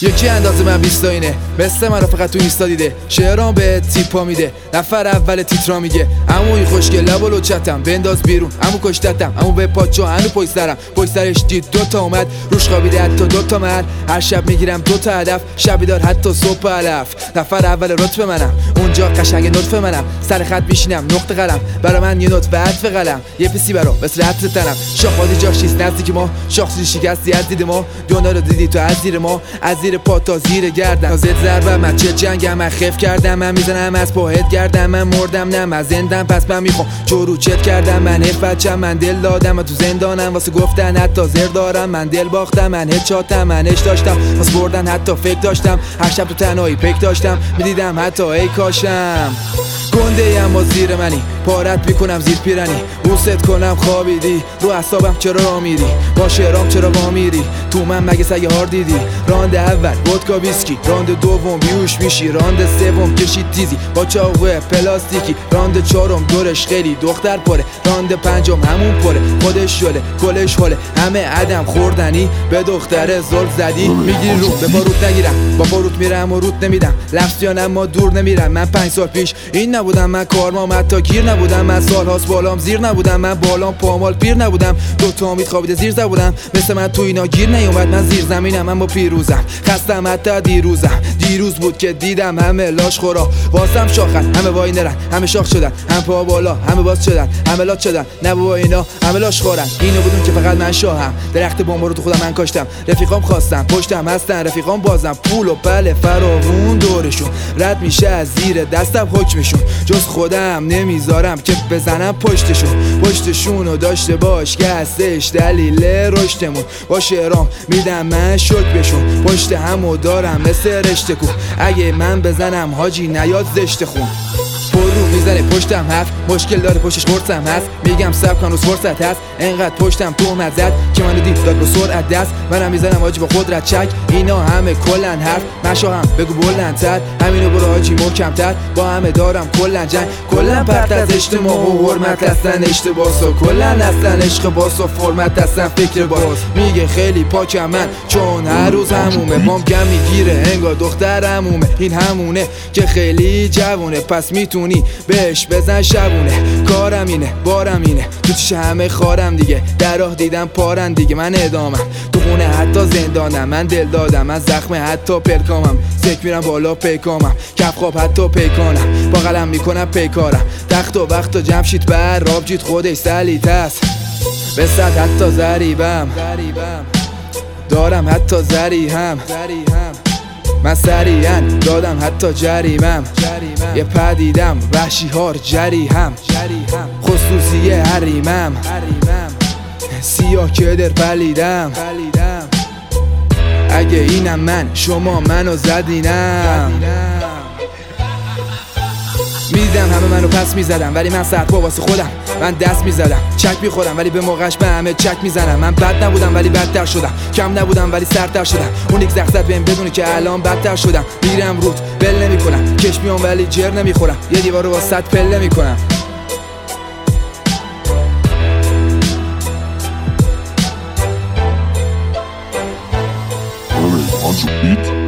یکی اندازه من 20 اینه، مثل من رو فقط تو اینستا دیده. شعرام به تیپا میده، نفر اول تیترا میگه عموی خوشگل لب و لچتم بنداز بیرون، عمو کشتتم، عمو به پاچو هنو پشت سرم، پشت سرش دید دوتا اومد، روش خوابیده حتی دوتا مرد. هر شب میگیرم دوتا هدف، شبی دار حتی صبح علف. نفر اول رتبه منم، اونجا قشنگ نطفه منم، سر خط میشینم نقطه قلم، برا من یه نوت و عطف قلم، یه پسی برا مثل عطر تنم. شاخادی جاشیست نزدیک ما، شاخسی شکستی از دید ما، دنیا رو دیدی تو از زیر ما، از زیر پا تا زیر گردن. زد ضربه من چه جنگم، من خف کردم، من میزنم از پاهت گردم، من مردم نه من زندم، پس من میخوام چورو چت کردم. من حیف بچم، من دل دادم، من تو زندانم واسه گفتن حتی زر دارم. من دل باختم، من هد چاتم، من اش داشتم واسه بردن حتی فکر داشتم. هر شب تو تنهایی پک داشتم، میدیدم حتی ای کاشم. گنده ام با زیر منی، پارت میکنم زیر پیرنی، بوست کنم خوابیدی، رو اعصابم چرا را میری، با شعرام چرا با میری، تو من مگه سگه هار دیدی. راند اول ودکا ویسکی، راند دوم بیوش میشی، راند سوم کشید تیزی با چاقو پلاستیکی، راند چهارم دورش خیلی دختر پره، راند پنجم همون پره، خودش شله کلش حله، همه عدم خوردنی، به دختر زل زدی. میگیری رو به باروت نگیرم، با باروت میرم و روت نمیدم، لفظیان اما دور نمیرم. من 5 سال پیش این نبودم، من کارمام حتی گیر نبودم، من سالهاست بالام زیر نبودم، من بالام پامال پیر نبودم، دوتا امید خوابیده زیر زبودم، مثل من تو اینا گیر نیومد. من زیر زمینم اما پیروزم، خستم حتی دیروزم، دیروز بود که دیدم همه لاش خورا واسم شاخن، همه وای نرن، همه شاخ شدن، هم پا بالا، همه باز شدن، همه لات شدن، نه بابا اینا همه لاش خورن. اینو بدون که فقط من شاهم، درخت بمب رو تو خودم من کاشتم، رفیقام خواستم پشتم هستن، رفیقام بازم پول و بله فراوون دورشون، رد میشه از زیر دستم حکمشون، جز خودم نمیذارم که بزنم پشتشونو داشته باش که هستش دلیل رشدمون. با شعرام میدم من شک بشون، پشت همو دارم مثل رشته کو، اگه من بزنم حاجی نیاد زشت خون. رو میزنه پشتم حرف، مشکل داره پشتش قرصم هست، میگم سب کن روز فرصت هست، انقدر پشتم تو زد که منو دید داد با سرعت دست، منم میزنم حاجی با قدرت چک، اینا همه کلن حرف، من شاهم بگو بلندتر، همینو برو حاجی محکمتر، با همه دارم کلن جنگ، کلن پرت از اجتماع و حرمت هستن اشتباسا، کلن هستن عشق باسا فرمت هستن فکر باز. میگه خیلی پاکم من چون هر روز همومه، بام گم میگیره انگار دختر همومه، این همونه که خیلی جوونه، پس میتونی بهش بزن شبونه، کارم اینه بارم اینه، تو چش همه خارم دیگه، در راه دیدم پارن دیگه، من ادامم تو خونه حتی زندانم، من دل دادم، من زخم حتی پلکامم، سک میرم بالا پیکامم، کف خواب حتی پیکانم، با قلم میکنم پیکارم، تخت و وقت و جمشید بر راب جید خودش سلیت است، به صد حتی ضریبم دارم حتی زری هم، من سریعا دادم حتی جریمم، یه پدیدم وحشی هار جری هم، خصوصی حریمم، سیاه که در پلیدم، اگه اینم من شما منو زدینم. میدیدم همه منو پس میزدم، ولی من سرپا واسه خودم، من دست میزدم، چک میخورم ولی به موقعش به همه چک میزنم. من بد نبودم ولی بدتر شدم، کم نبودم ولی سرتر شدم، اون یک زخ زد بهم بدونه که الان بدتر شدم. میرم رود بل نمیکنم، کش میام ولی جر نمیخورم، یه دیوار رو با 100 پله میکنم. On the beat.